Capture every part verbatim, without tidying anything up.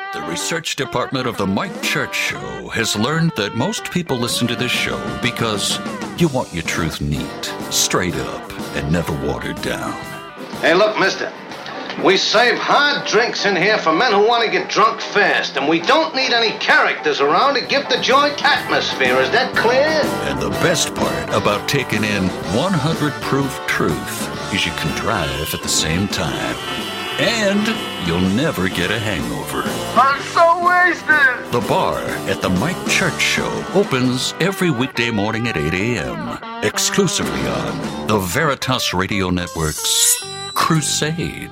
The research department of the Mike Church Show has learned that most people listen to this show because you want your truth neat, straight up, and never watered down. Hey, look, mister. We save hard drinks in here for men who want to get drunk fast, and we don't need any characters around to give the joint atmosphere. Is that clear? And the best part about taking in one hundred proof truth is you can drive at the same time. And you'll never get a hangover. I'm so wasted! The bar at the Mike Church Show opens every weekday morning at eight a.m. exclusively on the Veritas Radio Network's Crusade.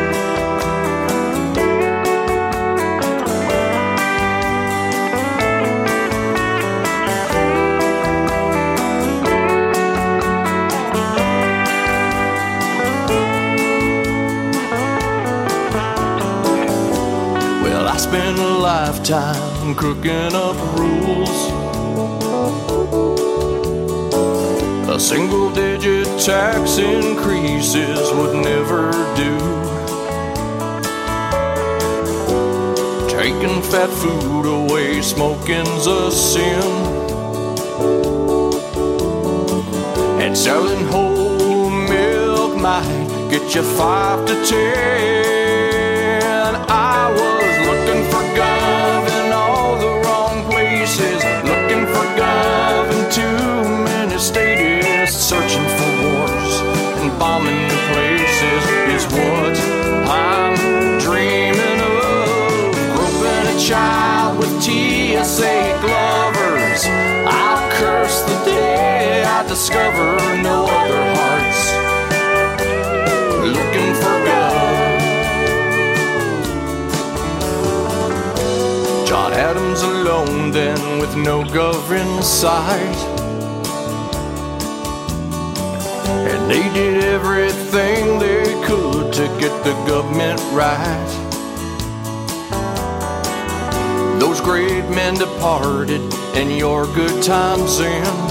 Well, I spent a lifetime cooking up rules. A single-digit tax increases would never do. Taking fat food away, smoking's a sin. And selling whole milk might get you five to ten. I was looking for gov in all the wrong places, looking for gov in too many stadiums, searching for wars and bombing new places is what I'm dreaming of. Groping a child with T S A Glovers, I'll curse the day I discover no other hearts looking for gov. John Adams alone then with no gov in sight, and they did everything they could to get the government right. Those great men departed and your good times end.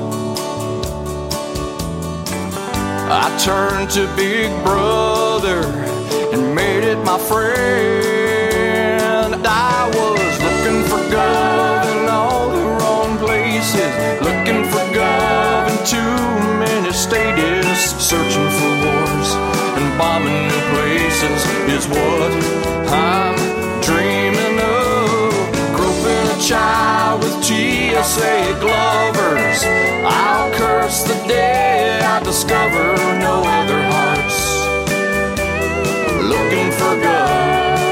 I turned to Big Brother and made it my friend. I was looking for gov in all the wrong places, looking for gov in too many stadiums, searching for wars and bombing new places is what I'm dreaming of. Groping a child with T S A Glovers, I'll curse the day I discover no other hearts looking for gov.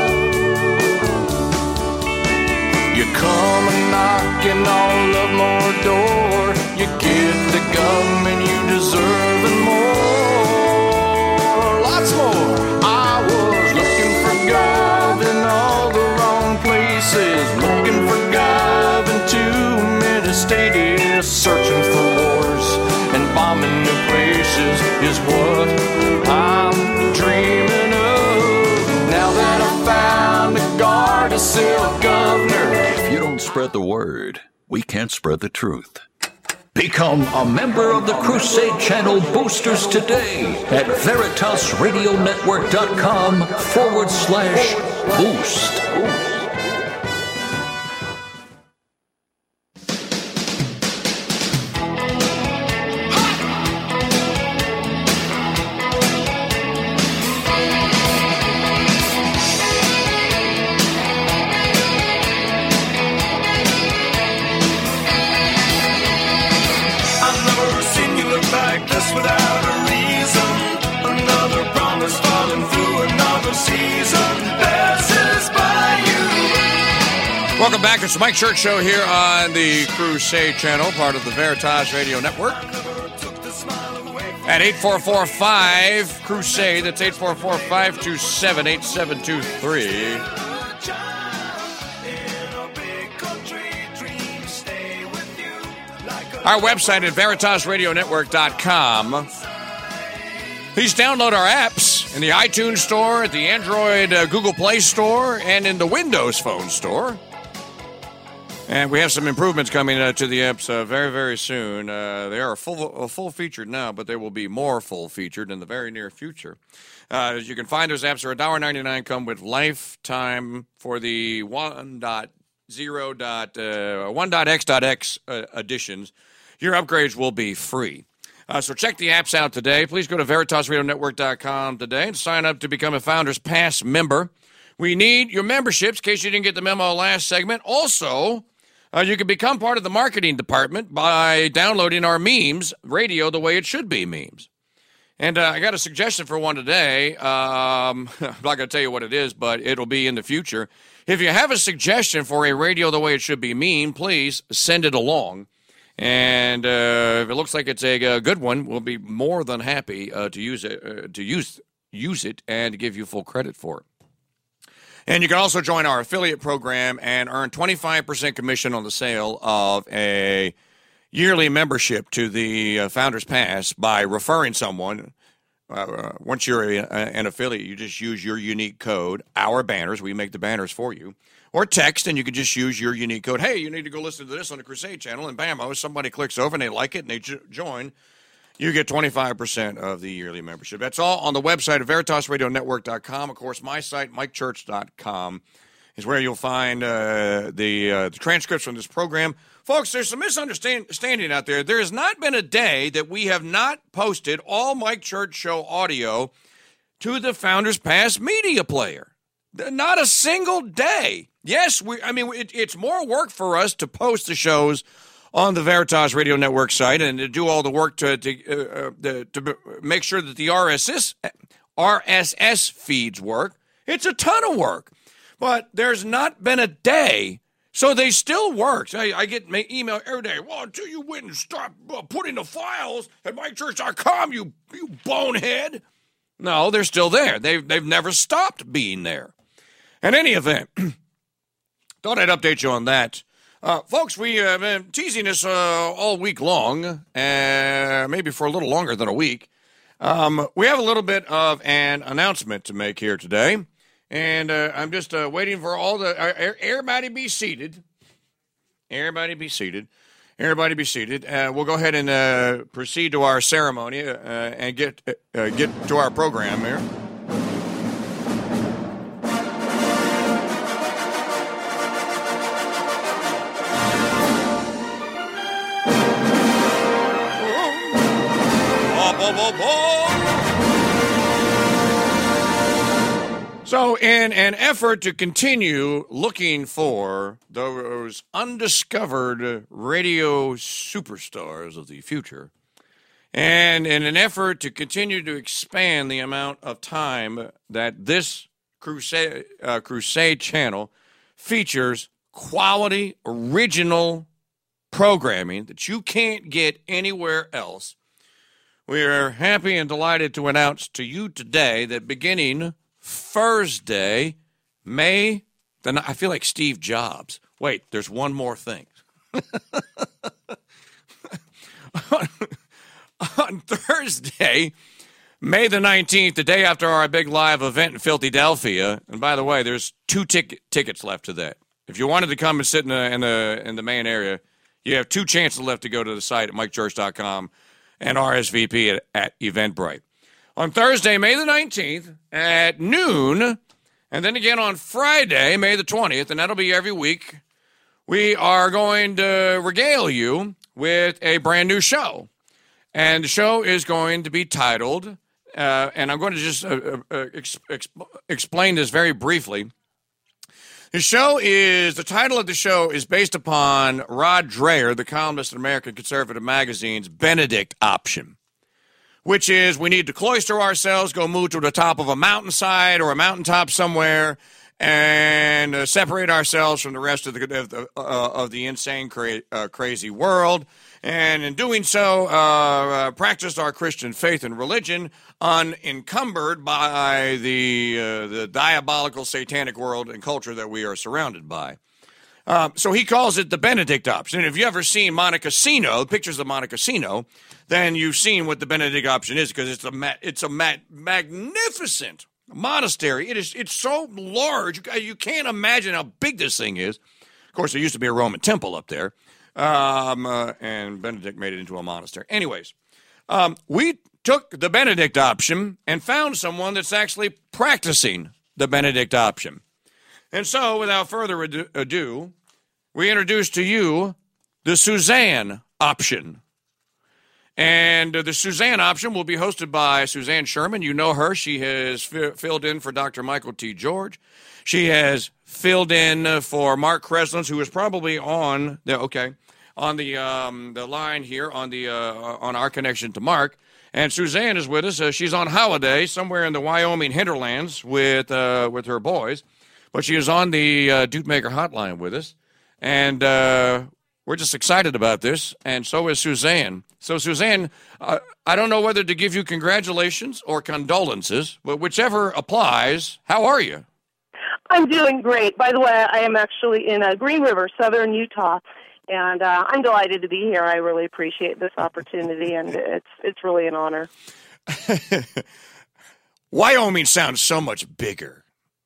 You come a knocking on Lovemore door, you get the gum and you deserve and more, lots more. I was looking for gov in all the wrong places, looking for gov in too many stadiums, searching for wars and bombing new places is what I'm dreaming of. Now that I found a Gardasil governor. If you don't spread the word, we can't spread the truth. Become a member of the Crusade Channel Boosters today at veritasradionetwork.com forward slash boost. Welcome back. It's the Mike Church Show here on the Crusade Channel, part of the Veritas Radio Network. At eight four four five Crusade, that's eight four four, five two seven, eight seven two three. Our website at veritas radio network dot com. Please download our apps in the iTunes Store, at the Android uh, Google Play Store, and in the Windows Phone Store. And we have some improvements coming uh, to the apps uh, very, very soon. Uh, they are full, uh, full featured now, but they will be more full featured in the very near future. Uh, you can find those apps are one dollar ninety-nine, come with lifetime for the one point oh, one dot x dot x uh, editions. Your upgrades will be free. Uh, so check the apps out today. Please go to Veritas Radio Network dot com today and sign up to become a Founders Pass member. We need your memberships in case you didn't get the memo last segment. Also, uh, you can become part of the marketing department by downloading our memes, radio the way it should be memes. And uh, I got a suggestion for one today. Um, I'm not going to tell you what it is, but it'll be in the future. If you have a suggestion for a radio the way it should be meme, please send it along. And uh, if it looks like it's a, a good one, we'll be more than happy uh, to use it, uh, to use use it, and give you full credit for it. And you can also join our affiliate program and earn twenty-five percent commission on the sale of a yearly membership to the uh, Founders Pass by referring someone. Uh, once you're a, a, an affiliate, you just use your unique code, Our Banners. We make the banners for you. Or text, and you can just use your unique code. Hey, you need to go listen to this on the Crusade channel, and bam, somebody clicks over and they like it and they jo- join. You get twenty-five percent of the yearly membership. That's all on the website of Veritas Radio Network dot com. Of course, my site, Mike Church dot com, is where you'll find uh, the, uh, the transcripts from this program. Folks, there's some misunderstanding out there. There has not been a day that we have not posted all Mike Church Show audio to the Founders Pass media player. Not a single day. Yes, we. I mean, it, it's more work for us to post the shows on the Veritas Radio Network site and to do all the work to to, uh, the, to make sure that the R S S, R S S feeds work. It's a ton of work. But there's not been a day, so they still work. I, I get my email every day. Well, until you went and stop uh, putting the files at mike church dot com, you, you bonehead. No, they're still there. They've, they've never stopped being there. In any event, thought I'd update you on that. Uh, folks, we have been teasing this uh, all week long, uh, maybe for a little longer than a week. Um, we have a little bit of an announcement to make here today, and uh, I'm just uh, waiting for all the uh, everybody be seated. Everybody be seated. Everybody be seated. Uh, we'll go ahead and uh, proceed to our ceremony uh, and get uh, get to our program here. So, in an effort to continue looking for those undiscovered radio superstars of the future, and in an effort to continue to expand the amount of time that this Crusade, uh, Crusade channel features quality, original programming that you can't get anywhere else, we are happy and delighted to announce to you today that beginning Thursday, May, then I feel like Steve Jobs. Wait, there's one more thing. on, on Thursday, May the nineteenth, the day after our big live event in Philadelphia, and by the way, there's two tic- tickets left to that. If you wanted to come and sit in the in the in the main area, you have two chances left to go to the site at mike church dot com and R S V P at, at Eventbrite. On Thursday, May the nineteenth at noon, and then again on Friday, May the twentieth, and that'll be every week, we are going to regale you with a brand new show. And the show is going to be titled, uh, and I'm going to just uh, uh, ex- ex- explain this very briefly. The show is, the title of the show is based upon Rod Dreher, the columnist in American Conservative Magazine's Benedict option, which is we need to cloister ourselves, go move to the top of a mountainside or a mountaintop somewhere, and uh, separate ourselves from the rest of the of the, uh, of the insane, cra- uh, crazy world. And in doing so, uh, uh, practice our Christian faith and religion unencumbered by the uh, the diabolical, satanic world and culture that we are surrounded by. Uh, so he calls it the Benedict option. And if you ever seen Monte Cassino, pictures of Monte Cassino, then you've seen what the Benedict option is, because it's a ma- it's a ma- magnificent monastery. It is it's so large you can't imagine how big this thing is. course, there used to be a Roman temple up there, um, uh, and Benedict made it into a monastery. Anyways, um, we took the Benedict option and found someone that's actually practicing the Benedict option. And so, without further ado, ado we introduce to you the Suzanne option. And uh, the Suzanne option will be hosted by Suzanne Sherman. You know her. She has f- filled in for Doctor Michael T. George. She has filled in uh, for Mark Kreslins, who is probably on the okay on the um, the line here on the uh, on our connection to Mark. And Suzanne is with us. Uh, she's on holiday somewhere in the Wyoming hinterlands with uh, with her boys, but she is on the uh, Dude Maker hotline with us, and uh, we're just excited about this. And so is Suzanne. So, Suzanne, uh, I don't know whether to give you congratulations or condolences, but whichever applies, how are you? I'm doing great. By the way, I am actually in uh, Green River, southern Utah, and uh, I'm delighted to be here. I really appreciate this opportunity, and it's it's really an honor. Wyoming sounds so much bigger.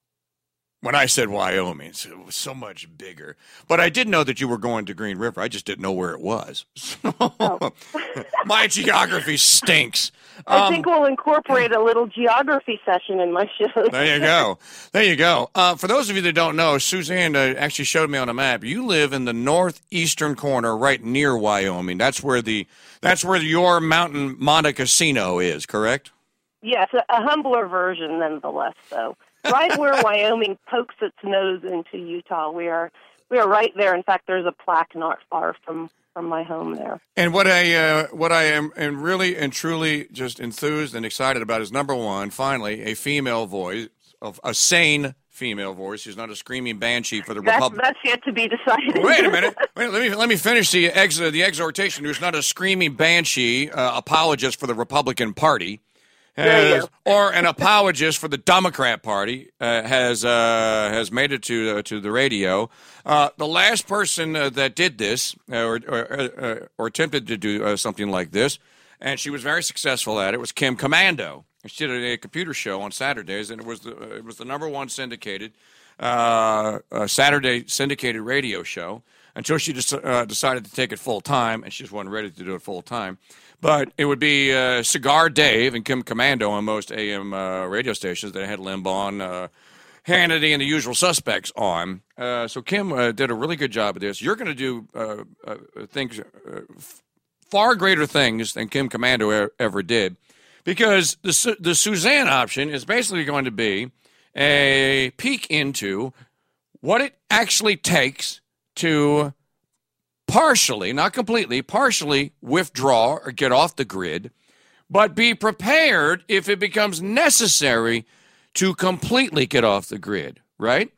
When I said Wyoming, it was so much bigger. But I did know that you were going to Green River. I just didn't know where it was. Oh. My geography stinks. I um, think we'll incorporate a little geography session in my show. There you go. There you go. Uh, for those of you that don't know, Suzanne uh, actually showed me on a map. You live in the northeastern corner, right near Wyoming. That's where the that's where your Mountain Mata Casino is, correct? Yes, a, a humbler version, nonetheless, though. Right where Wyoming pokes its nose into Utah, we are we are right there. In fact, there's a plaque not far from, from my home there. And what I uh, what I am and really and truly just enthused and excited about is, number one, finally a female voice, of a sane female voice who's not a screaming banshee for the Republic. That's yet to be decided. Wait a minute. Wait, let me let me finish the ex the exhortation. Who's not a screaming banshee uh, apologist for the Republican Party. Has, or an apologist for the Democrat Party uh, has uh, has made it to uh, to the radio. Uh, the last person uh, that did this uh, or or, uh, or attempted to do uh, something like this, and she was very successful at it, was Kim Komando. She did a, a computer show on Saturdays, and it was the uh, it was the number one syndicated uh, uh, Saturday syndicated radio show until she just uh, decided to take it full time, and she just wasn't ready to do it full time. But it would be uh, Cigar Dave and Kim Komando on most A M uh, radio stations that had Limbaugh on, uh, Hannity, and the usual suspects on. Uh, so Kim uh, did a really good job of this. You're going to do uh, uh, things, uh, far greater things than Kim Komando er- ever did, because the the Suzanne option is basically going to be a peek into what it actually takes to partially, not completely, partially withdraw or get off the grid, but be prepared if it becomes necessary to completely get off the grid, right?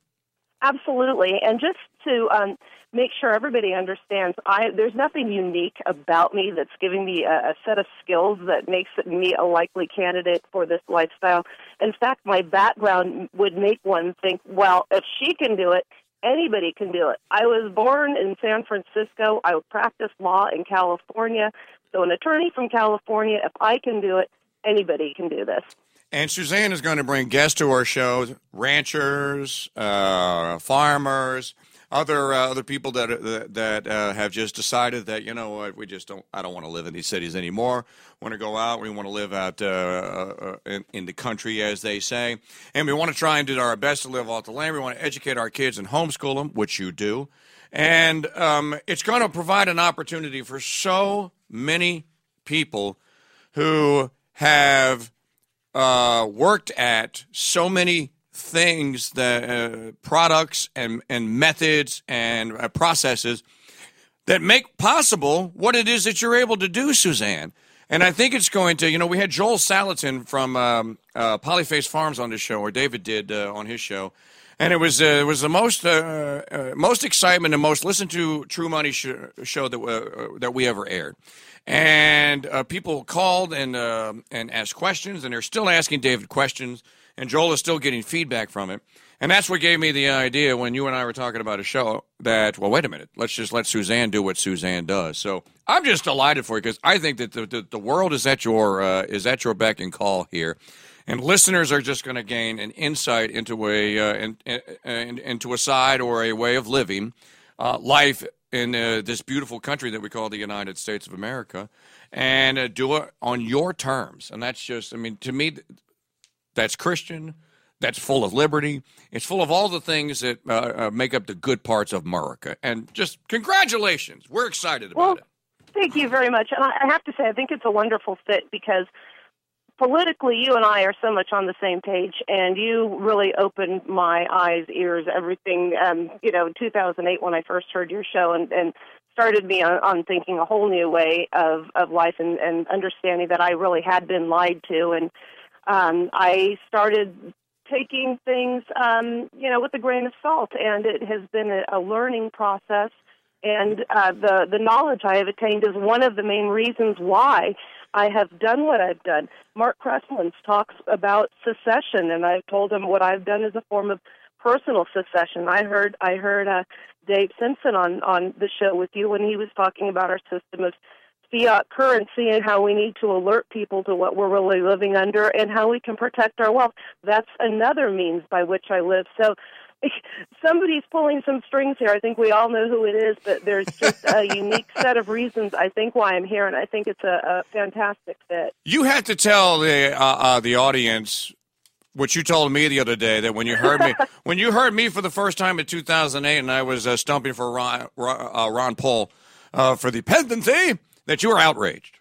Absolutely. And just to um, make sure everybody understands, I, there's nothing unique about me that's giving me a, a set of skills that makes me a likely candidate for this lifestyle. In fact, my background would make one think, well, if she can do it, anybody can do it. I was born in San Francisco. I practiced law in California. So an attorney from California, if I can do it, anybody can do this. And Suzanne is going to bring guests to our show, ranchers, uh, farmers, other uh, other people that uh, that uh, have just decided that, you know what, we just don't, I don't want to live in these cities anymore. Want to go out. We want to live out uh, uh, in, in the country, as they say. And we want to try and do our best to live off the land. We want to educate our kids and homeschool them, which you do. And um, it's going to provide an opportunity for so many people who have uh, worked at so many things, that uh, products and, and methods and uh, processes that make possible what it is that you're able to do, Suzanne. And I think it's going to, you know, we had Joel Salatin from um, uh, Polyface Farms on the show, or David did uh, on his show. And it was uh, it was the most uh, uh, most excitement and most listened to True Money sh- show that uh, that we ever aired. And uh, people called and uh, and asked questions, and they're still asking David questions, and Joel is still getting feedback from it. And that's what gave me the idea when you and I were talking about a show that, well, wait a minute, let's just let Suzanne do what Suzanne does. So I'm just delighted for you, because I think that the, the, the world is at your uh, is at your beck and call here. And listeners are just going to gain an insight into a uh, in, in, in, into a side or a way of living uh, life in uh, this beautiful country that we call the United States of America, and uh, do it on your terms. And that's just, I mean, to me, that's Christian. That's full of liberty. It's full of all the things that uh, uh, make up the good parts of America. And just congratulations. We're excited about well, it. Thank you very much. And I have to say, I think it's a wonderful fit because politically, you and I are so much on the same page, and you really opened my eyes, ears, everything, um, you know, in two thousand eight when I first heard your show and, and started me on, on thinking a whole new way of, of life and, and understanding that I really had been lied to. And um, I started taking things, um, you know, with a grain of salt, and it has been a, a learning process. And uh, the, the knowledge I have attained is one of the main reasons why I have done what I've done. Mark Kreslins talks about secession, and I've told him what I've done is a form of personal secession. I heard I heard uh, Dave Simpson on, on the show with you when he was talking about our system of fiat currency and how we need to alert people to what we're really living under and how we can protect our wealth. That's another means by which I live. So somebody's pulling some strings here. I think we all know who it is, but there's just a unique set of reasons, I think, why I'm here, and I think it's a, a fantastic fit. You have to tell the uh, uh, the audience what you told me the other day, that when you heard me when you heard me for the first time in two thousand eight and I was uh, stumping for Ron, uh, Ron Paul uh, for the presidency, that you were outraged.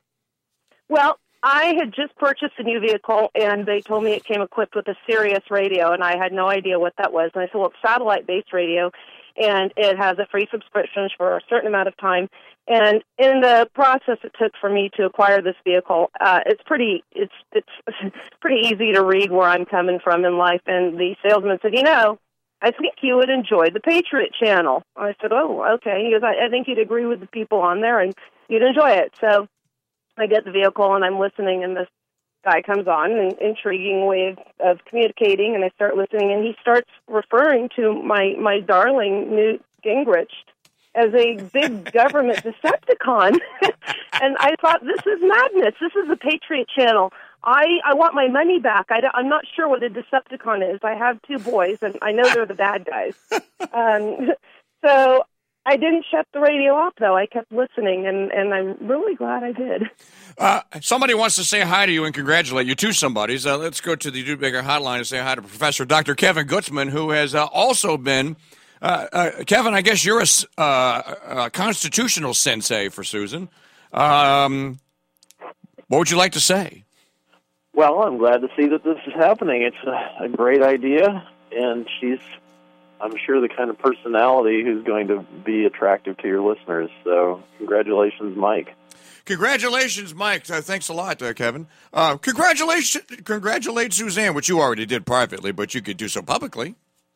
Well, I had just purchased a new vehicle, and they told me it came equipped with a Sirius radio, and I had no idea what that was. And I said, well, it's satellite-based radio, and it has a free subscription for a certain amount of time. And in the process it took for me to acquire this vehicle, uh, it's pretty it's it's pretty easy to read where I'm coming from in life. And the salesman said, you know, I think you would enjoy the Patriot Channel. I said, oh, okay. He goes, I, I think you'd agree with the people on there, and you'd enjoy it. So I get the vehicle, and I'm listening, and this guy comes on, an intriguing way of, of communicating, and I start listening, and he starts referring to my, my darling Newt Gingrich as a big government Decepticon. And I thought, this is madness. This is the Patriot Channel. I, I want my money back. I I'm not sure what a Decepticon is. I have two boys, and I know they're the bad guys. Um, so I didn't shut the radio off, though. I kept listening, and, and I'm really glad I did. Uh, somebody wants to say hi to you and congratulate you. Two somebodies. Uh, let's go to the Dude Bigger hotline and say hi to Professor Doctor Kevin Gutzman, who has uh, also been uh, uh, Kevin, I guess you're a, uh, a constitutional sensei for Susan. Um, what would you like to say? Well, I'm glad to see that this is happening. It's a, a great idea, and she's, I'm sure, the kind of personality who's going to be attractive to your listeners. So congratulations, Mike. Congratulations, Mike. Uh, thanks a lot, uh, Kevin. Uh, congratulations, congratulate Suzanne, which you already did privately, but you could do so publicly.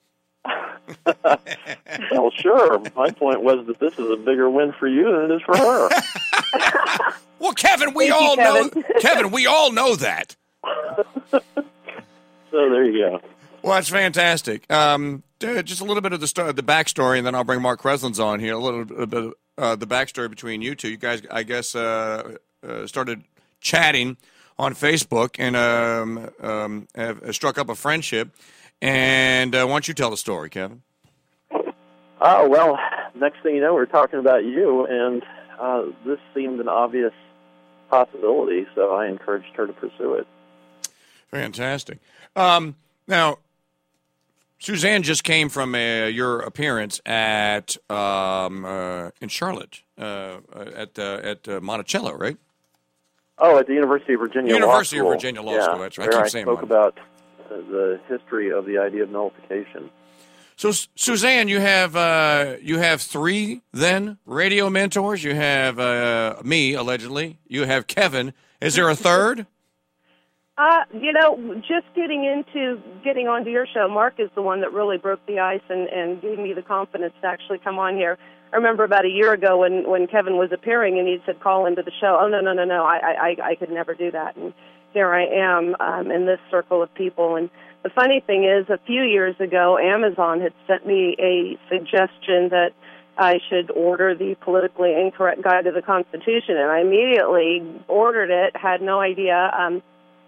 Well, sure. My point was that this is a bigger win for you than it is for her. Well, Kevin, we Thank all you, Kevin. know. Kevin, we all know that. So there you go. Well, that's fantastic. Um, just a little bit of the sto- the backstory, and then I'll bring Mark Kreslins on here. A little bit of uh, the backstory between you two. You guys, I guess, uh, uh, started chatting on Facebook and um, um, have struck up a friendship. And uh, why don't you tell the story, Kevin? Oh, well, next thing you know, we're talking about you, and uh, this seemed an obvious possibility, so I encouraged her to pursue it. Fantastic. Um, now, Suzanne just came from uh, your appearance at um, uh, in Charlotte uh, at uh, at uh, Monticello, right? Oh, at the University of Virginia University Law School. of Virginia Law yeah, School. That's right. I where keep I saying spoke Mon- about the history of the idea of nullification. So, Suzanne, you have uh, you have three then radio mentors. You have uh, me, allegedly. You have Kevin. Is there a third? Uh, you know, just getting into getting onto your show, Mark is the one that really broke the ice and, and gave me the confidence to actually come on here. I remember about a year ago when, when Kevin was appearing and he said, call into the show. Oh, no, no, no, no, I, I, I could never do that. And here I am um, in this circle of people. And the funny thing is, a few years ago, Amazon had sent me a suggestion that I should order the politically incorrect guide to the Constitution, and I immediately ordered it, had no idea. Um,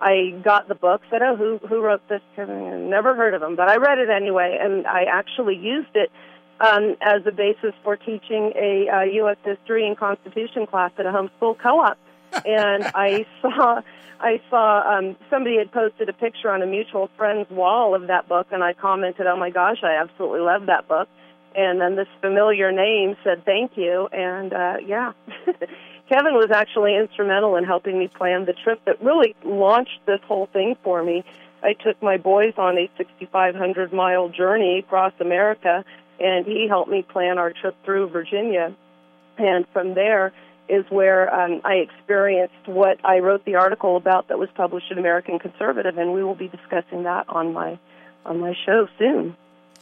I got the book, said, oh, who who wrote this? Never heard of him, but I read it anyway, and I actually used it um, as a basis for teaching a uh, U S history and Constitution class at a homeschool co-op. And I saw I saw um, somebody had posted a picture on a mutual friend's wall of that book, and I commented, oh, my gosh, I absolutely love that book. And then this familiar name said thank you, and, uh, yeah. Kevin was actually instrumental in helping me plan the trip that really launched this whole thing for me. I took my boys on a sixty-five hundred mile journey across America, and he helped me plan our trip through Virginia. And from there is where um, I experienced what I wrote the article about that was published in American Conservative, and we will be discussing that on my on my show soon.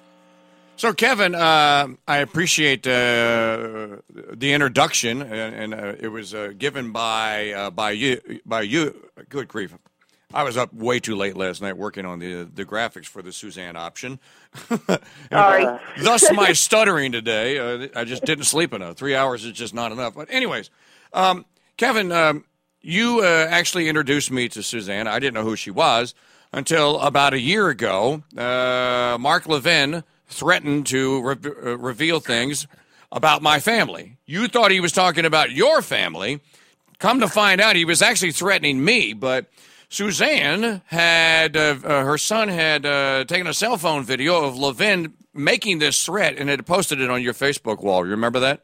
So, Kevin, uh, I appreciate uh, the introduction, and, and uh, it was uh, given by uh, by you. By you, good grief! I was up way too late last night working on the the graphics for the Suzanne option. Sorry. Thus, my stuttering today. Uh, I just didn't sleep enough. Three hours is just not enough. But, anyways, um, Kevin, um, you uh, actually introduced me to Suzanne. I didn't know who she was until about a year ago. Uh, Mark Levin threatened to re- uh, reveal things about my family. You thought he was talking about your family. Come to find out, he was actually threatening me. But Suzanne had, uh, uh, her son had uh, taken a cell phone video of Levin making this threat and had posted it on your Facebook wall. You remember that?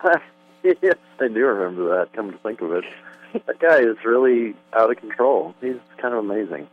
Yes, I do remember that, come to think of it. That guy is really out of control. He's kind of amazing.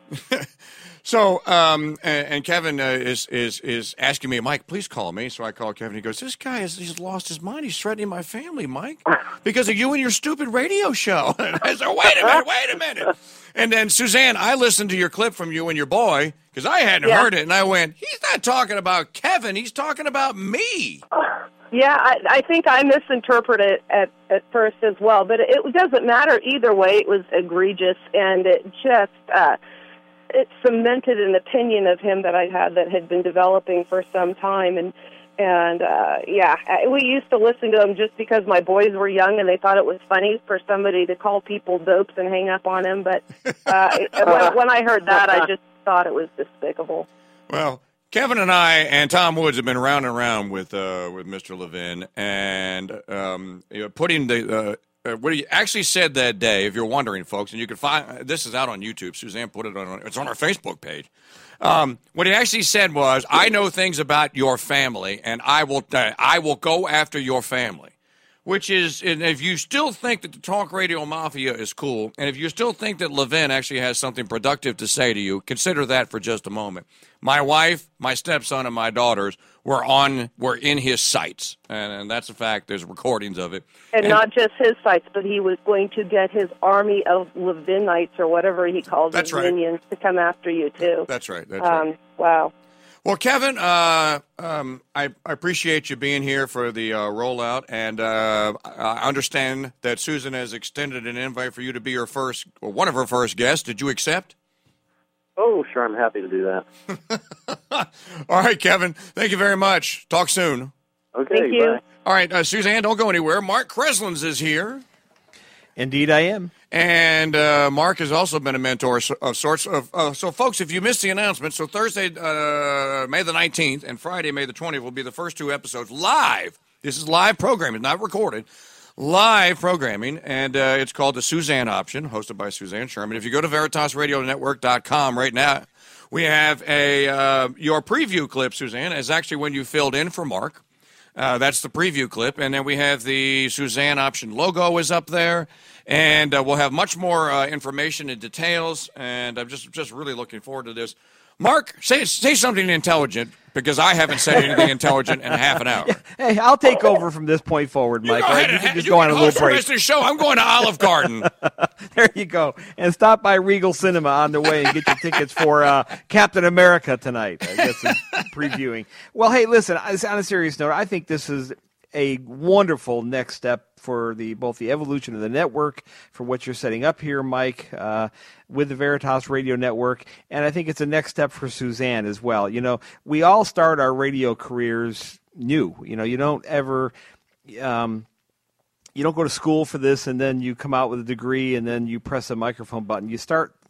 So, um, and, and Kevin uh, is is is asking me, Mike, please call me. So I call Kevin. He goes, this guy has he's lost his mind. He's threatening my family, Mike, because of you and your stupid radio show. And I said, wait a minute, wait a minute. And then, Suzanne, I listened to your clip from you and your boy, because I hadn't yeah. heard it, and I went, he's not talking about Kevin. He's talking about me. Yeah, I, I think I misinterpreted it at, at first as well, but it, it doesn't matter either way. It was egregious, and it just uh, it cemented an opinion of him that I had that had been developing for some time. And and uh, yeah, we used to listen to him just because my boys were young, and they thought it was funny for somebody to call people dopes and hang up on him. But uh, when, when I heard that, I just thought it was despicable. Well, Kevin and I and Tom Woods have been round and round with uh, with Mister Levin, and um, you know, putting the uh, uh, what he actually said that day. If you're wondering, folks, and you can find this is out on YouTube. Suzanne put it on. It's on our Facebook page. Um, what he actually said was, "I know things about your family, and I will uh, I will go after your family." Which is, and if you still think that the talk radio mafia is cool, and if you still think that Levin actually has something productive to say to you, consider that for just a moment. My wife, my stepson, and my daughters were on, were in his sights, and, and that's a fact. There's recordings of it, and, and not just his sights, but he was going to get his army of Levinites or whatever he called his right. minions to come after you too. That's right. That's um, right. Wow. Well, Kevin, uh, um, I, I appreciate you being here for the uh, rollout, and uh, I understand that Susan has extended an invite for you to be her first, or one of her first guests. Did you accept? Oh, sure, I'm happy to do that. All right, Kevin, thank you very much. Talk soon. Okay, thank you. Bye. All right, uh, Suzanne, don't go anywhere. Mark Kreslins is here. Indeed, I am. And uh, Mark has also been a mentor of sorts. Of, uh, so, folks, if you missed the announcement, so Thursday, uh, May the nineteenth, and Friday, May the twentieth, will be the first two episodes live. This is live programming, not recorded. Live programming, and uh, it's called The Suzanne Option, hosted by Suzanne Sherman. If you go to Veritas Radio Network dot com right now, we have a uh, your preview clip, Suzanne, is actually when you filled in for Mark. Uh, that's the preview clip, and then we have the Suzanne Option logo is up there, and uh, we'll have much more uh, information and details, and I'm just just really looking forward to this. Mark, say say something intelligent, because I haven't said anything intelligent in half an hour. Yeah. Hey, I'll take over from this point forward, Mike. You, right? you can just you go can on a little break. The rest of the show. I'm going to Olive Garden. There you go. And stop by Regal Cinema on the way and get your tickets for uh, Captain America tonight. I guess previewing. Well, hey, listen, on a serious note, I think this is a wonderful next step for the both the evolution of the network, for what you're setting up here, Mike, uh, with the Veritas Radio Network, and I think it's a next step for Suzanne as well. You know, we all start our radio careers new. You know, you don't ever, um, you don't go to school for this and then you come out with a degree and then you press a microphone button. You start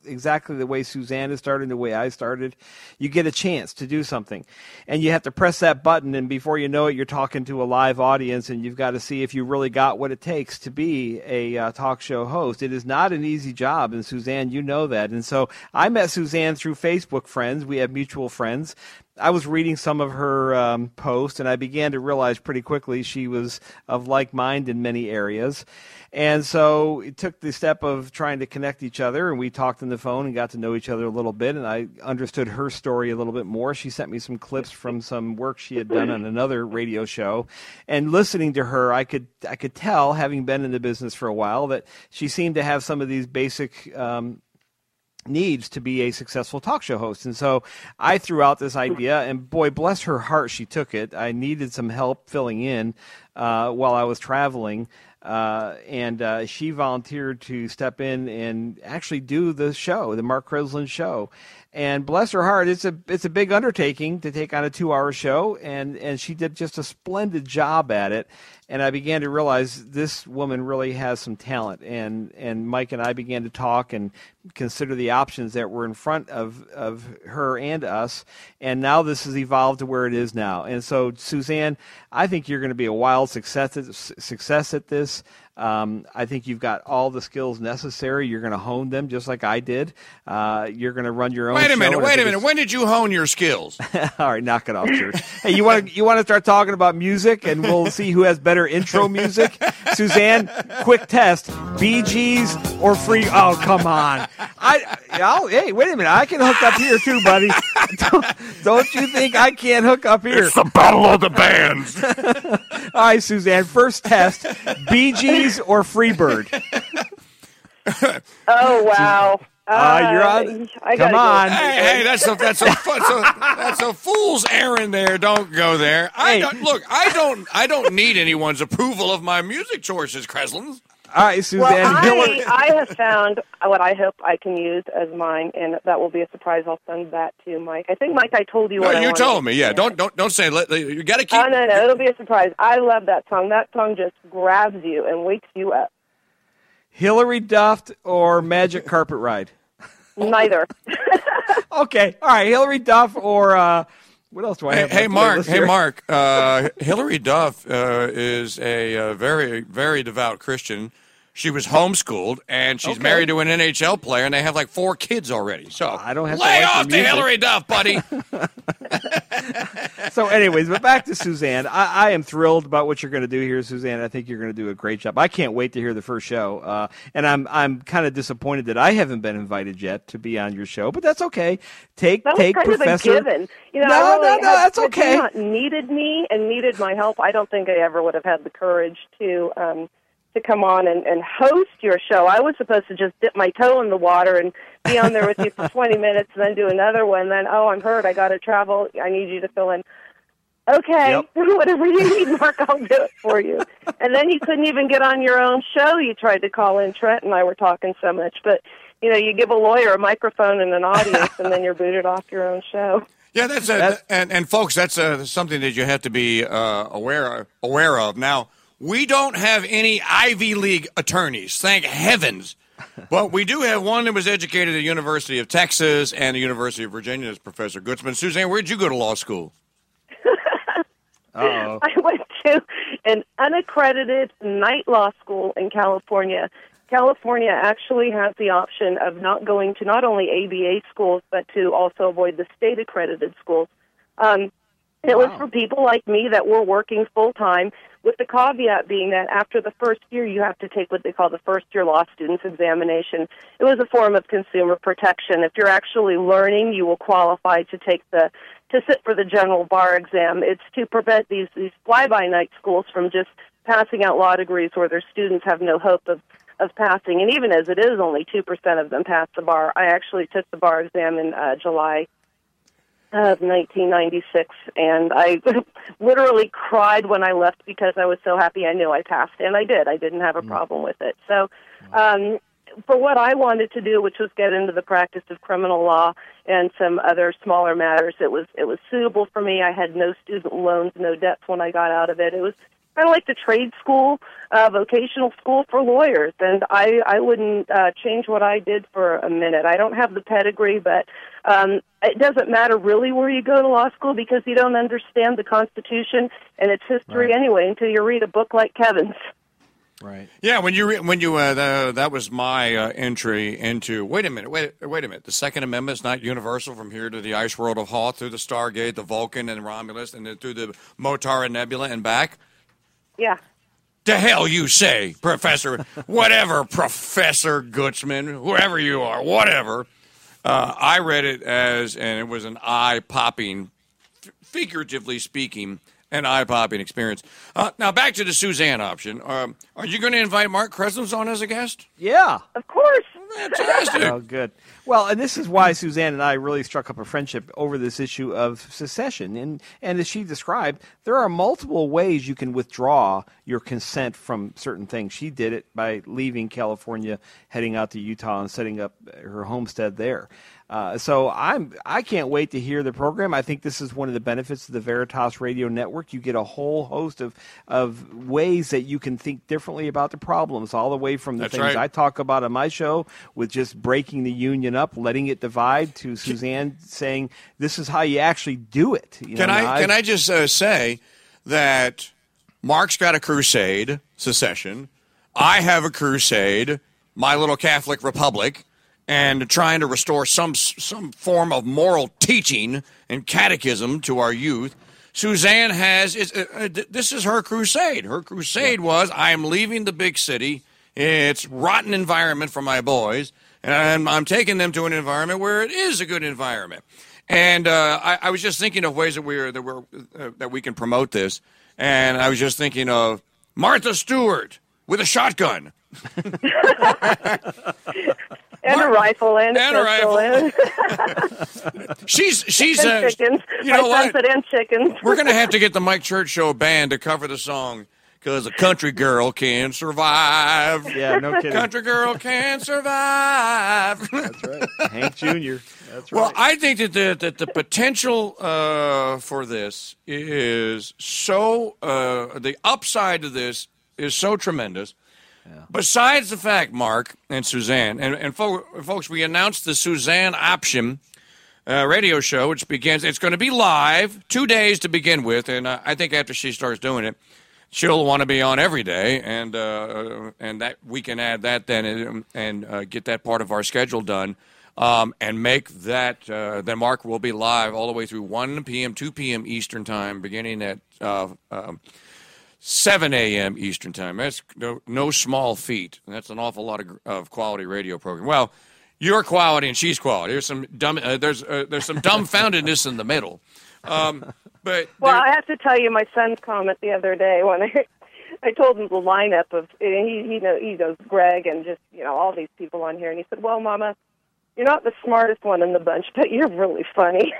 exactly the way Suzanne is starting, the way I started, you get a chance to do something. And you have to press that button, and before you know it, you're talking to a live audience, and you've got to see if you really got what it takes to be a uh, talk show host. It is not an easy job, and Suzanne, you know that. And so I met Suzanne through Facebook friends. We have mutual friends. I was reading some of her um, posts, and I began to realize pretty quickly she was of like mind in many areas. And so it took the step of trying to connect each other, and we talked on the phone and got to know each other a little bit, and I understood her story a little bit more. She sent me some clips from some work she had done on another radio show. And listening to her, I could I could tell, having been in the business for a while, that she seemed to have some of these basic um needs to be a successful talk show host. And so I threw out this idea, and boy, bless her heart, she took it. I needed some help filling in uh, while I was traveling. Uh, and uh, she volunteered to step in and actually do the show, the Mark Kreslin show. And bless her heart, it's a it's a big undertaking to take on a two-hour show, and, and she did just a splendid job at it. And I began to realize this woman really has some talent. And, and Mike and I began to talk and consider the options that were in front of, of her and us. And now this has evolved to where it is now. And so, Suzanne, I think you're going to be a wild success at, success at this. Um, I think you've got all the skills necessary. You're going to hone them just like I did. Uh, you're going to run your own Wait a show, minute, and I wait a think minute. it's- When did you hone your skills? All right, knock it off, Church. Hey, you want to you want to start talking about music, and we'll see who has better intro music. Suzanne, quick test: Bee Gees or Free? Oh, come on! I I'll, hey, wait a minute. I can hook up here too, buddy. Don't, don't you think I can't hook up here? It's the battle of the bands. All right, Suzanne. First test: Bee Gees or Freebird? Oh, wow. Uh, you're on. I Come gotta on. go. Hey, hey, that's a that's a that's a, that's a fool's errand. There, don't go there. I Hey. don't look. I don't. I don't need anyone's approval of my music choices, Kreslin. All right, Suzanne. Well, Hillary. I, I have found what I hope I can use as mine, and that will be a surprise. I'll send that to Mike. I think, Mike, I told you No, what I you wanted. told me. Yeah, don't don't don't say. Let, you got to keep. Oh, no, no, it'll be a surprise. I love that song. That song just grabs you and wakes you up. Hillary Duff or Magic Carpet Ride? Neither. Okay. All right. Hillary Duff or uh, what else do I Hey, have? hey on my Mark. playlist Hey, here? Mark. Uh, Hillary Duff uh, is a uh, very, very devout Christian. She was homeschooled, and she's Okay. married to an N H L player, and they have like four kids already. So I don't have to lay like the off to music. Hillary Duff, buddy. So, anyways, but back to Suzanne. I, I am thrilled about what you're going to do here, Suzanne. I think you're going to do a great job. I can't wait to hear the first show, uh, and I'm I'm kind of disappointed that I haven't been invited yet to be on your show, but that's okay. Take That was take kind Professor. of a given. You know, No, I really, no, no, had- that's had okay. you not needed me and needed my help, I don't think I ever would have had the courage to um, to come on and, and host your show. I was supposed to just dip my toe in the water and be on there with you for twenty minutes and then do another one. Then, oh, I'm hurt. I got to travel. I need you to fill in. Okay, Yep. whatever you need, Mark, I'll do it for you. And then you couldn't even get on your own show. You tried to call in. Trent and I were talking so much. But, you know, you give a lawyer a microphone and an audience, and then you're booted off your own show. Yeah, that's a, That's- and and folks, that's uh something that you have to be uh, aware aware of. Now, we don't have any Ivy League attorneys, thank heavens, but we do have one that was educated at the University of Texas and the University of Virginia. As Professor Gutzman. Suzanne, where'd you go to law school? Uh-oh. I went to an unaccredited night law school in California. California actually has the option of not going to not only A B A schools, but to also avoid the state-accredited schools. Um, it was Wow. for people like me that were working full-time, with the caveat being that after the first year, you have to take what they call the first-year law student's examination. It was a form of consumer protection. If you're actually learning, you will qualify to take the to sit for the general bar exam. It's to prevent these, these fly-by-night schools from just passing out law degrees where their students have no hope of, of passing. And even as it is, only two percent of them pass the bar. I actually took the bar exam in uh, July of nineteen ninety-six, and I literally cried when I left because I was so happy I knew I passed, and I did. I didn't have a problem with it. So um, for what I wanted to do, which was get into the practice of criminal law and some other smaller matters, it was it was suitable for me. I had no student loans, no debts when I got out of it. It was kind of like the trade school, uh, vocational school for lawyers. And I, I wouldn't uh, change what I did for a minute. I don't have the pedigree, but um, it doesn't matter really where you go to law school because you don't understand the Constitution and its history Right. anyway until you read a book like Kevin's. Right. Yeah, when you re- when you uh, the, that was my uh, entry into. Wait a minute, wait wait a minute. The Second Amendment is not universal from here to the ice world of Hoth, through the Stargate, the Vulcan, and Romulus, and then through the Motara Nebula and back. Yeah. The hell you say, Professor? Whatever, Professor Gutzman, whoever you are, whatever. Uh, I read it as, and it was an eye-popping, f- figuratively speaking, an eye-popping experience. Uh, now, back to the Suzanne option. Um, are you going to invite Mark Kreslins on as a guest? Yeah. Of course. Fantastic. Oh, good. Well, and this is why Suzanne and I really struck up a friendship over this issue of secession. And and as she described, there are multiple ways you can withdraw your consent from certain things. She did it by leaving California, heading out to Utah, and setting up her homestead there. Uh, so I'm I can't wait to hear the program. I think this is one of the benefits of the Veritas Radio Network. You get a whole host of of ways that you can think differently about the problems, all the way from the That's things right. I talk about on my show with just breaking the union up, letting it divide, to Suzanne saying this is how you actually do it. You Can know, I now can I've- I just uh, say that Mark's got a crusade, secession. I have a crusade, my little Catholic Republic, and trying to restore some some form of moral teaching and catechism to our youth. Suzanne has is uh, uh, this is her crusade. Her crusade was I am leaving the big city. It's rotten environment for my boys, and I'm taking them to an environment where it is a good environment. And uh, I, I was just thinking of ways that we are that we're uh, that we can promote this. And I was just thinking of Martha Stewart with a shotgun. And Mark- a rifle and a and a pistol. rifle. And, She's she's and uh, chickens. you My know son what? said, and chickens. We're gonna have to get the Mike Church Show band to cover the song because a country girl can survive. Yeah, no kidding. Country girl can survive. That's right. Hank Junior That's right. Well, I think that the that the potential uh, for this is so uh, the upside to this is so tremendous. Besides the fact, Mark and Suzanne, and, and fo- folks, we announced the Suzanne Option uh, radio show, which begins, it's going to be live, two days to begin with, and uh, I think after she starts doing it, she'll want to be on every day, and uh, and that we can add that then and, and uh, get that part of our schedule done, um, and make that, uh, then Mark will be live all the way through one p.m., two p.m. Eastern Time, beginning at uh, um, seven a.m. Eastern Time. That's no, no small feat. That's an awful lot of, of quality radio program. Well, you're quality and she's quality. There's some dumb. Uh, there's uh, there's some dumbfoundedness in the middle. Um, but Well, there- I have to tell you my son's comment the other day when I, I told him the lineup of and he he know he knows Greg and just you know all these people on here, and he said, "Well, Mama, you're not the smartest one in the bunch, but you're really funny."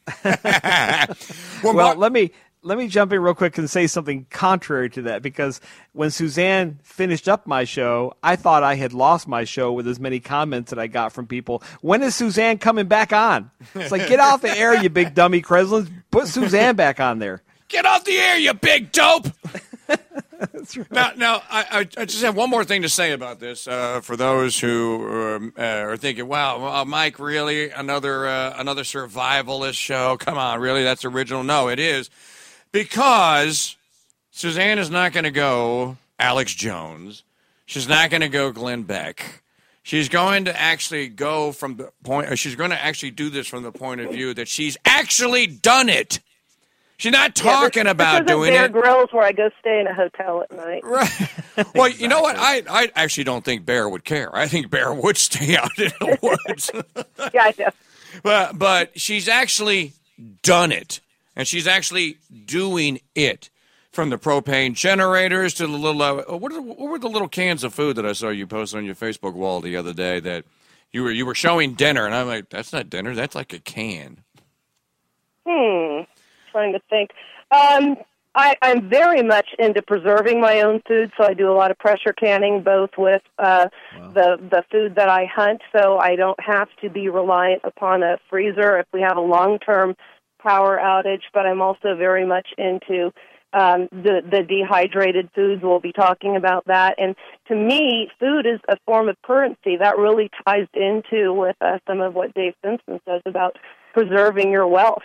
well, well, Mark- let me let me jump in real quick and say something contrary to that, because when Suzanne finished up my show, I thought I had lost my show with as many comments that I got from people. When is Suzanne coming back on? It's like, get off the air, you big dummy Kreslins. Put Suzanne back on there. Get off the air, you big dope! That's right. Now, now I, I, I just have one more thing to say about this uh, for those who um, uh, are thinking, "Wow, uh, Mike, really another uh, another survivalist show? Come on, really? That's original?" No, it is, because Suzanne is not going to go Alex Jones. She's not going to go Glenn Beck. She's going to actually go from the point. Uh, she's going to actually do this from the point of view that she's actually done it. She's not talking Yeah, this, about this doing Bear it. Grylls where I go stay in a hotel at night. Right. Well, you know what? I, I actually don't think Bear would care. I think Bear would stay out in the woods. Yeah, I know. But but she's actually done it, and she's actually doing it. From the propane generators to the little uh, what, are the, what were the little cans of food that I saw you post on your Facebook wall the other day that you were you were showing dinner, and I'm like, that's not dinner, that's like a can. Hmm. Trying to think. Um, I, I'm very much into preserving my own food, so I do a lot of pressure canning, both with uh, wow. the the food that I hunt, so I don't have to be reliant upon a freezer if we have a long-term power outage. But I'm also very much into Um, the, the dehydrated foods, we'll be talking about that. And to me, food is a form of currency. That really ties into with uh, some of what Dave Simpson says about preserving your wealth.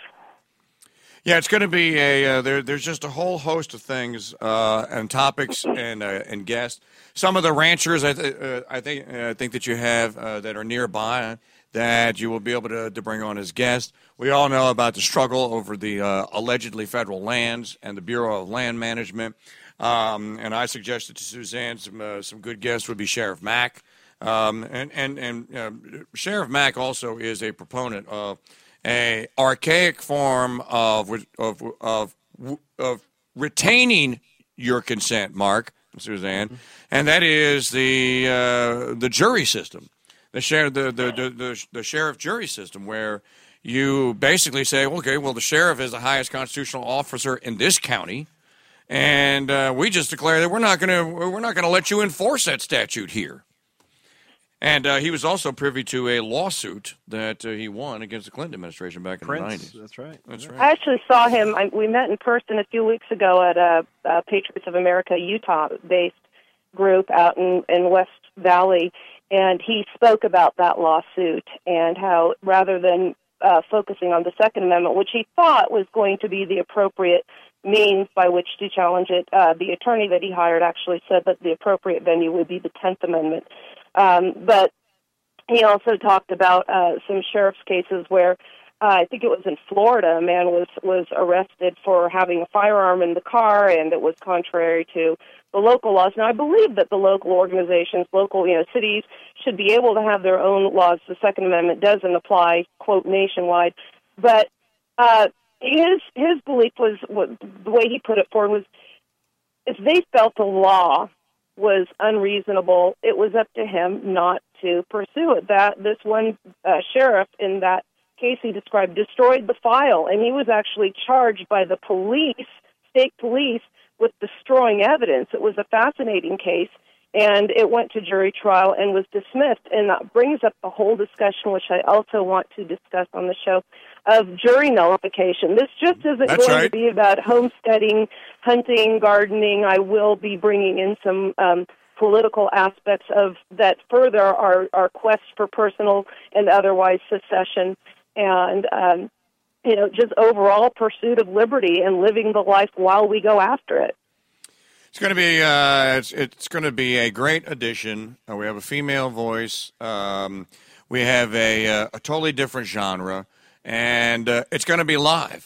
Yeah, it's going to be a uh, there. There's just a whole host of things uh, and topics and uh, and guests. Some of the ranchers, I, th- uh, I think, uh, think that you have uh, that are nearby that you will be able to, to bring on as guests. We all know about the struggle over the uh, allegedly federal lands and the Bureau of Land Management. Um, and I suggested to Suzanne some uh, some good guests would be Sheriff Mack, um, and and and uh, Sheriff Mack also is a proponent of a archaic form of of of of retaining your consent, Mark and Suzanne, mm-hmm. and that is the uh, the jury system, the sheriff the the, the the the sheriff jury system, where you basically say, okay, well, the sheriff is the highest constitutional officer in this county, and uh, we just declare that we're not going to we're not going to let you enforce that statute here. And uh, he was also privy to a lawsuit that uh, he won against the Clinton administration back in Prince, the nineties. That's right. That's right. I actually saw him. I, we met in person a few weeks ago at a, a Patriots of America Utah-based group out in, in West Valley, and he spoke about that lawsuit and how rather than uh, focusing on the Second Amendment, which he thought was going to be the appropriate means by which to challenge it, uh, the attorney that he hired actually said that the appropriate venue would be the Tenth Amendment. Um, but he also talked about uh, some sheriff's cases where uh, I think it was in Florida, a man was, was arrested for having a firearm in the car, and it was contrary to the local laws. Now, I believe that the local organizations, local you know cities, should be able to have their own laws. The Second Amendment doesn't apply, quote, nationwide. But uh, his his belief was, what, the way he put it forward was, if they felt the law was unreasonable, it was up to him not to pursue it. That this one uh, sheriff in that case he described destroyed the file, and he was actually charged by the police, state police, with destroying evidence. It was a fascinating case, and it went to jury trial and was dismissed. And that brings up the whole discussion, which I also want to discuss on the show, of jury nullification. This just isn't That's going right. to be about homesteading, hunting, gardening. I will be bringing in some um, political aspects of that further our, our quest for personal and otherwise secession, and um, you know, just overall pursuit of liberty and living the life while we go after it. It's going to be uh, it's it's going to be a great addition. Uh, we have a female voice. Um, we have a uh, a totally different genre, and uh, it's going to be live.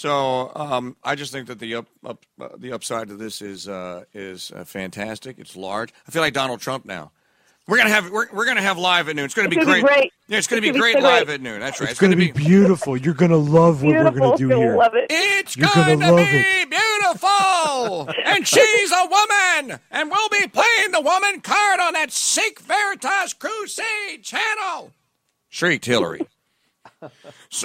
So um, I just think that the up, up uh, the upside to this is uh, is uh, fantastic. It's large. I feel like Donald Trump now. We're gonna have we're, we're gonna have live at noon. It's gonna It's be gonna great. be great. Yeah, it's gonna It's be gonna great be so live great. at noon. That's right. It's, going to be beautiful. You're going to love what Beautiful. we're going to do You'll here. love it. It's You're going gonna to love be beautiful, and she's a woman, and we'll be playing the woman card on that Sikh Veritas Crusade channel. Shrieked Hillary. So,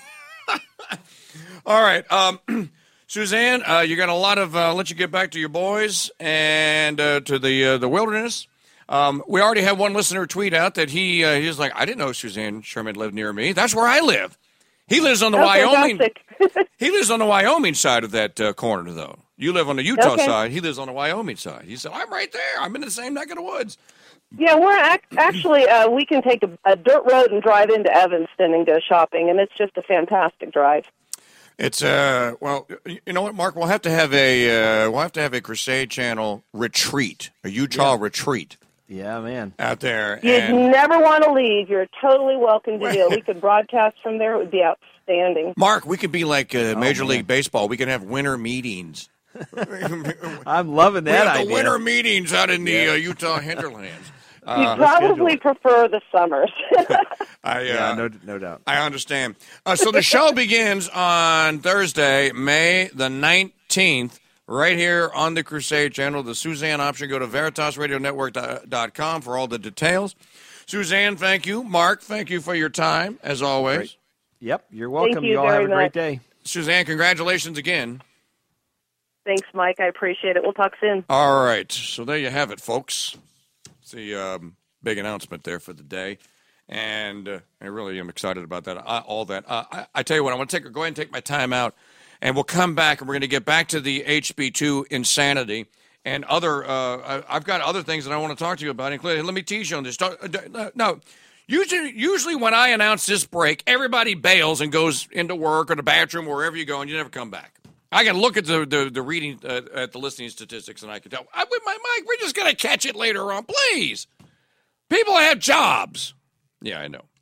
all right, um, Suzanne, uh, you got a lot of. Uh, I'll let you get back to your boys and uh, to the uh, the wilderness. Um, we already had one listener tweet out that he uh, he was like, I didn't know Suzanne Sherman lived near me. That's where I live. He lives on the Oh, Wyoming. fantastic. He lives on the Wyoming side of that uh, corner, though. You live on the Utah Okay. side. He lives on the Wyoming side. He said, I'm right there. I'm in the same neck of the woods. Yeah, we're ac- actually, uh, we can take a, a dirt road and drive into Evanston and go shopping, and it's just a fantastic drive. It's uh well, you know what, Mark? We'll have to have a uh, we'll have to have a Crusade Channel retreat, a Utah retreat Yeah, man. out there. You'd And never want to leave. You're totally welcome to do it. We could broadcast from there. It would be outstanding. Mark, we could be like uh, Major man. League Baseball. We can have winter meetings. I'm loving We that have the idea. winter meetings out in the uh, Utah hinterlands. You'd Uh, probably prefer the summers. I, uh, Yeah, no, no doubt. I understand. Uh, so the show begins on Thursday, May the nineteenth, right here on the Crusade Channel, the Suzanne option. Go to veritas radio network dot com for all the details. Suzanne, thank you. Mark, thank you for your time, as always. Great. Yep, you're welcome. you all have very a great much. day. Suzanne, congratulations again. Thanks, Mike. I appreciate it. We'll talk soon. All right. So there you have it, folks. It's the um, big announcement there for the day. And uh, I really am excited about that. I, all that. Uh, I, I tell you what, I want to take go ahead and take my time out And we'll come back, and we're going to get back to the H B two insanity and other. Uh, I've got other things that I want to talk to you about, including. Let me tease you on this. No, usually, usually when I announce this break, everybody bails and goes into work or the bathroom, or wherever you go, and you never come back. I can look at the the, the reading uh, at the listening statistics, and I can tell. I, with my mic, we're just going to catch it later on, please. People have jobs. Yeah, I know.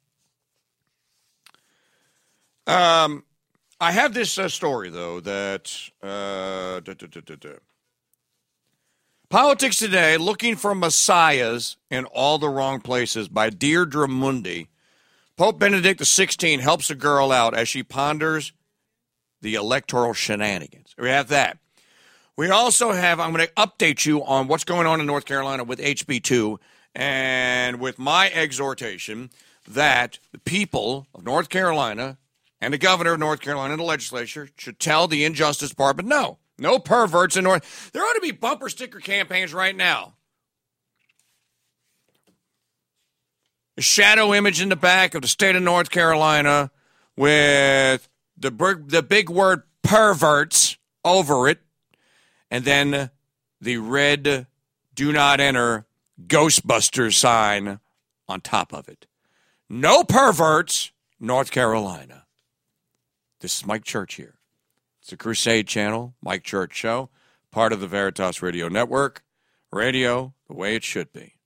Um, I have this uh, story though that uh, da, da, da, da, da. Politics Today, looking for messiahs in all the wrong places by Deirdre Mundy. Pope Benedict the sixteenth helps a girl out as she ponders the electoral shenanigans. We have that. We also have, I'm going to update you on what's going on in North Carolina with H B two and with my exhortation that the people of North Carolina and the governor of North Carolina and the legislature should tell the Injustice Department, no, no perverts in North. There ought to be bumper sticker campaigns right now. A shadow image in the back of the state of North Carolina with the the big word perverts over it, and then the red do not enter Ghostbusters sign on top of it. No perverts, North Carolina. This is Mike Church here. It's the Crusade Channel, Mike Church Show, part of the Veritas Radio Network. Radio, the way it should be.